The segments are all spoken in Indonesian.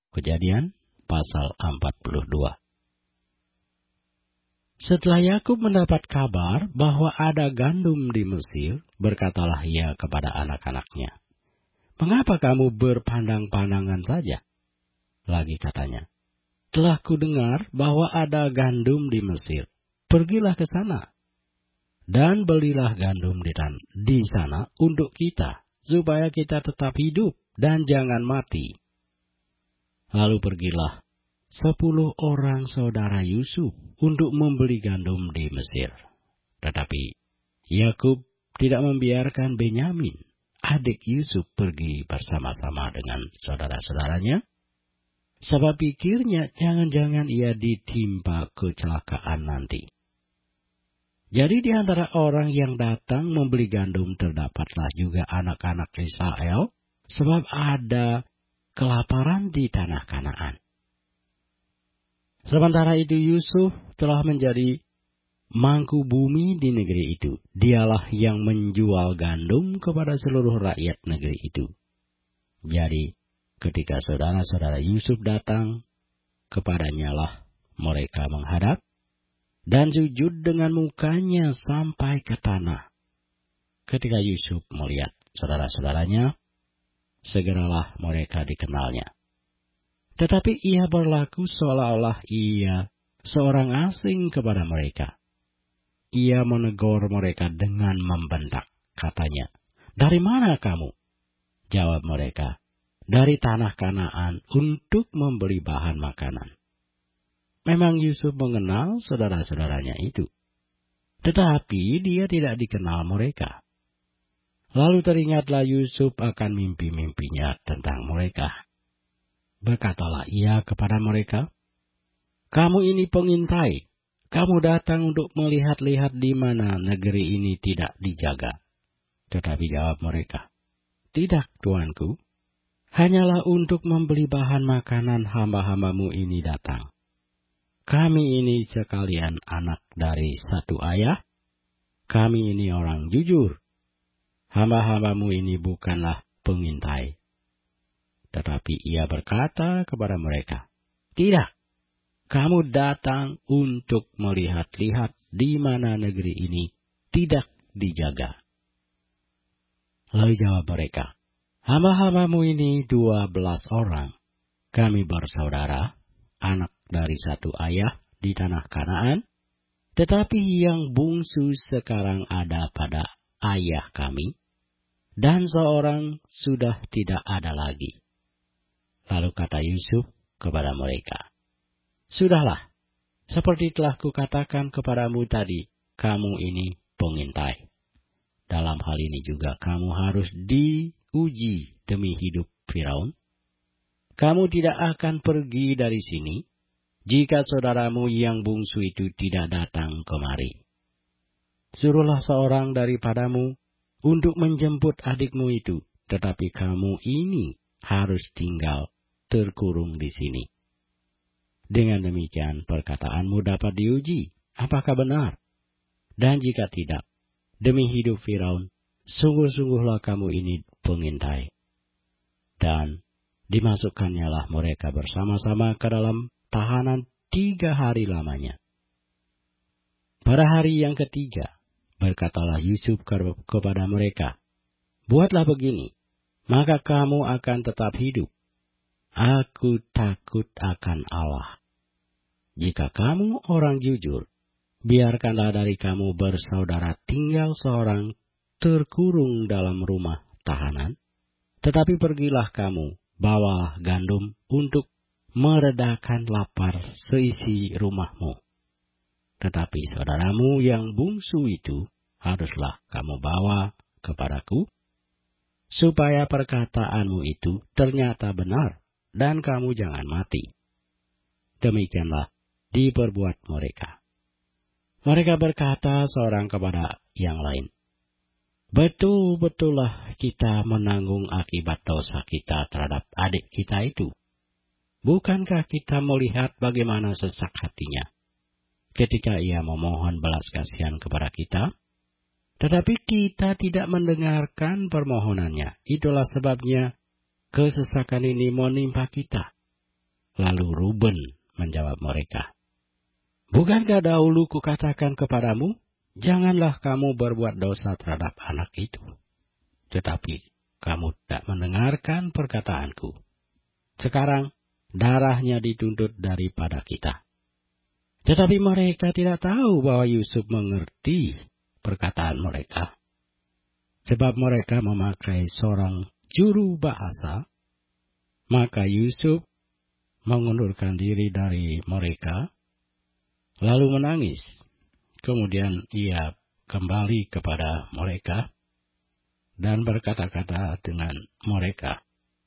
Kejadian pasal 42. Setelah Yakub mendapat kabar bahwa ada gandum di Mesir, berkatalah ia kepada anak-anaknya, "Mengapa kamu berpandang-pandangan saja?" Lagi katanya, "Telah kudengar bahwa ada gandum di Mesir. Pergilah ke sana dan belilah gandum di sana untuk kita, supaya kita tetap hidup dan jangan mati." Lalu pergilah 10 orang saudara Yusuf untuk membeli gandum di Mesir. Tetapi Yakub tidak membiarkan Benyamin, adik Yusuf, pergi bersama-sama dengan saudara-saudaranya, sebab pikirnya jangan-jangan ia ditimpa kecelakaan nanti. Jadi di antara orang yang datang membeli gandum terdapatlah juga anak-anak Israel, sebab ada kelaparan di tanah Kanaan. Sementara itu Yusuf telah menjadi mangku bumi di negeri itu. Dialah yang menjual gandum kepada seluruh rakyat negeri itu. Jadi ketika saudara-saudara Yusuf datang, kepadanya lah mereka menghadap dan sujud dengan mukanya sampai ke tanah. Ketika Yusuf melihat saudara-saudaranya, segeralah mereka dikenalnya. Tetapi ia berlaku seolah-olah ia seorang asing kepada mereka. Ia menegur mereka dengan membentak. Katanya, "Dari mana kamu?" Jawab mereka, "Dari tanah Kanaan untuk membeli bahan makanan." Memang Yusuf mengenal saudara-saudaranya itu, tetapi dia tidak dikenal mereka. Lalu teringatlah Yusuf akan mimpi-mimpinya tentang mereka. Berkatalah ia kepada mereka, "Kamu ini pengintai. Kamu datang untuk melihat-lihat di mana negeri ini tidak dijaga." Tetapi jawab mereka, "Tidak, tuanku. Hanyalah untuk membeli bahan makanan hamba-hambamu ini datang. Kami ini sekalian anak dari satu ayah. Kami ini orang jujur. Hamba-hambamu ini bukanlah pengintai." Tetapi ia berkata kepada mereka, "Tidak, kamu datang untuk melihat-lihat di mana negeri ini tidak dijaga." Lalu jawab mereka, "Hamba-hambamu ini 12 orang. Kami bersaudara, anak dari satu ayah di tanah Kanaan, tetapi yang bungsu sekarang ada pada ayah kami, dan seorang sudah tidak ada lagi." Lalu kata Yusuf kepada mereka, "Sudahlah, seperti telah kukatakan kepadamu tadi, kamu ini pengintai. Dalam hal ini juga kamu harus diuji demi hidup Firaun. Kamu tidak akan pergi dari sini, jika saudaramu yang bungsu itu tidak datang kemari. Suruhlah seorang daripadamu untuk menjemput adikmu itu, tetapi kamu ini harus tinggal terkurung di sini. Dengan demikian perkataanmu dapat diuji, apakah benar? Dan jika tidak, demi hidup Firaun, sungguh-sungguhlah kamu ini pengintai." Dan dimasukkannya mereka bersama-sama ke dalam tahanan 3 hari lamanya. Pada hari yang ketiga, berkatalah Yusuf kepada mereka, "Buatlah begini, maka kamu akan tetap hidup. Aku takut akan Allah. Jika kamu orang jujur, biarkanlah dari kamu bersaudara tinggal seorang terkurung dalam rumah tahanan. Tetapi pergilah kamu, bawalah gandum untuk meredakan lapar seisi rumahmu. Tetapi saudaramu yang bungsu itu haruslah kamu bawa kepadaku, supaya perkataanmu itu ternyata benar, dan kamu jangan mati." Demikianlah diperbuat mereka. Mereka berkata seorang kepada yang lain, "Betul-betullah kita menanggung akibat dosa kita terhadap adik kita itu. Bukankah kita melihat bagaimana sesak hatinya ketika ia memohon belas kasihan kepada kita? Tetapi kita tidak mendengarkan permohonannya. Itulah sebabnya kesesakan ini menimpa kita. Lalu Ruben menjawab mereka, "Bukankah dahulu kukatakan kepadamu, janganlah kamu berbuat dosa terhadap anak itu? Tetapi kamu tidak mendengarkan perkataanku. Sekarang darahnya dituntut daripada kita." Tetapi mereka tidak tahu bahwa Yusuf mengerti perkataan mereka, sebab mereka memakai seorang juru bahasa. Maka Yusuf mengundurkan diri dari mereka, lalu menangis. Kemudian ia kembali kepada mereka dan berkata-kata dengan mereka.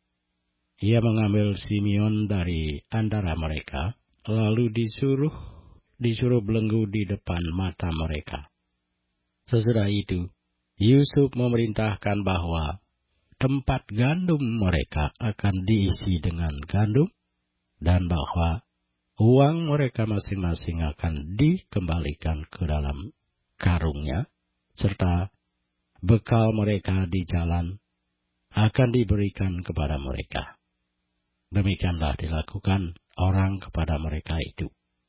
Ia mengambil Simeon dari antara mereka, lalu disuruh belenggu di depan mata mereka. Sesudah itu, Yusuf memerintahkan bahwa tempat gandum mereka akan diisi dengan gandum, dan bahwa uang mereka masing-masing akan dikembalikan ke dalam karungnya, serta bekal mereka di jalan akan diberikan kepada mereka. Demikianlah dilakukan orang kepada mereka itu.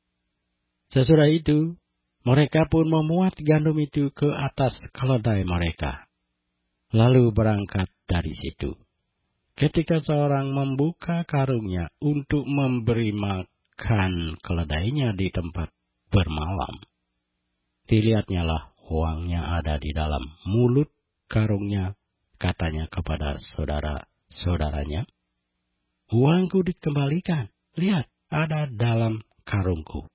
Sesudah itu, mereka pun memuat gandum itu ke atas keledai mereka, lalu berangkat dari situ. Ketika seorang membuka karungnya untuk memberi makan keledainya di tempat bermalam, dilihatnyalah uangnya ada di dalam mulut karungnya. Katanya kepada saudara-saudaranya, "Uangku dikembalikan, lihat ada dalam karungku."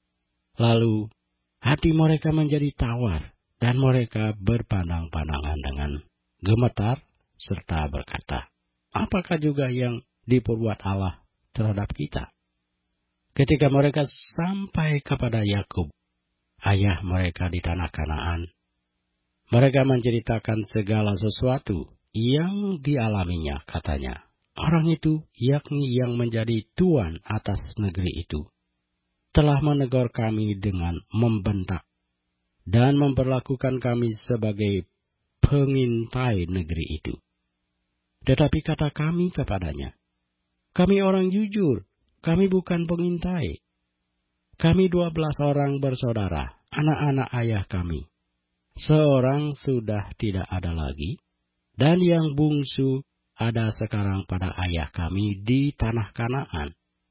Lalu hati mereka menjadi tawar, dan mereka berpandang-pandangan dengan gemetar, serta berkata, "Apakah juga yang diperbuat Allah terhadap kita?" Ketika mereka sampai kepada Yakub, ayah mereka di tanah Kanaan, mereka menceritakan segala sesuatu yang dialaminya. Katanya, orang itu, yakni yang menjadi tuan atas negeri itu, telah menegur kami dengan membentak dan memperlakukan kami sebagai pengintai negeri itu. Tetapi kata kami kepadanya, "Kami orang jujur, kami bukan pengintai. Kami 12 orang bersaudara, anak-anak ayah kami. Seorang sudah tidak ada lagi, dan yang bungsu ada sekarang pada ayah kami di tanah Kanaan."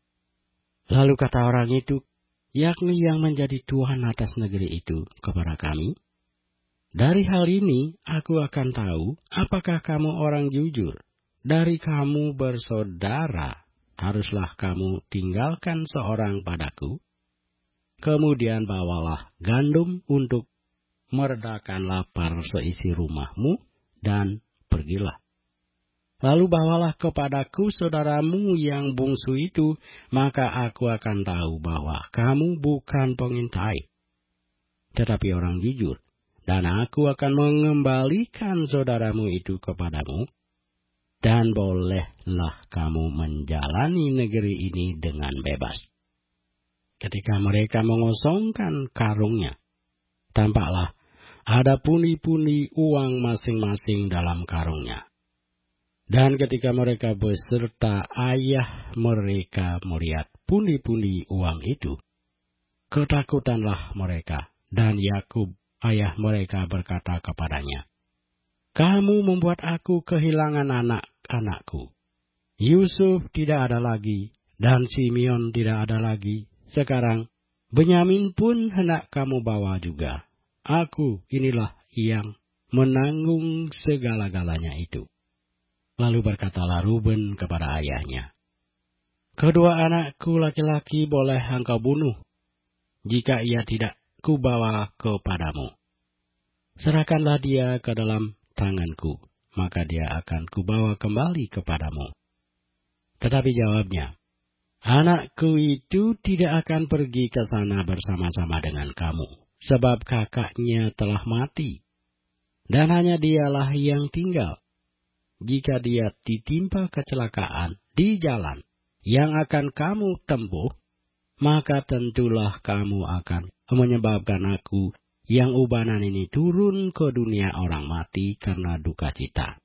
Lalu kata orang itu, yakni yang menjadi tuan atas negeri itu, kepada kami, "Dari hal ini aku akan tahu apakah kamu orang jujur. Dari kamu bersaudara, haruslah kamu tinggalkan seorang padaku. Kemudian bawalah gandum untuk meredakan lapar seisi rumahmu, dan pergilah. Lalu bawalah kepadaku saudaramu yang bungsu itu, maka aku akan tahu bahwa kamu bukan pengintai, tetapi orang jujur. Dan aku akan mengembalikan saudaramu itu kepadamu, dan bolehlah kamu menjalani negeri ini dengan bebas." Ketika mereka mengosongkan karungnya, tampaklah ada pundi-pundi uang masing-masing dalam karungnya. Dan ketika mereka beserta ayah mereka melihat pundi-pundi uang itu, ketakutanlah mereka. Dan Yakub ayah mereka berkata kepadanya, "Kamu membuat aku kehilangan anak-anakku. Yusuf tidak ada lagi, dan Simeon tidak ada lagi. Sekarang Benyamin pun hendak kamu bawa juga. Aku inilah yang menanggung segala-galanya itu." Lalu berkatalah Ruben kepada ayahnya, "Kedua anakku laki-laki boleh engkau bunuh, jika ia tidak kubawa kepadamu. Serahkanlah dia ke dalam tanganku, maka dia akan kubawa kembali kepadamu." Tetapi jawabnya, "Anakku itu tidak akan pergi ke sana bersama-sama dengan kamu, sebab kakaknya telah mati, dan hanya dialah yang tinggal. Jika dia ditimpa kecelakaan di jalan yang akan kamu tempuh, maka tentulah kamu akan menyebabkan aku yang ubanan ini turun ke dunia orang mati karena duka cita.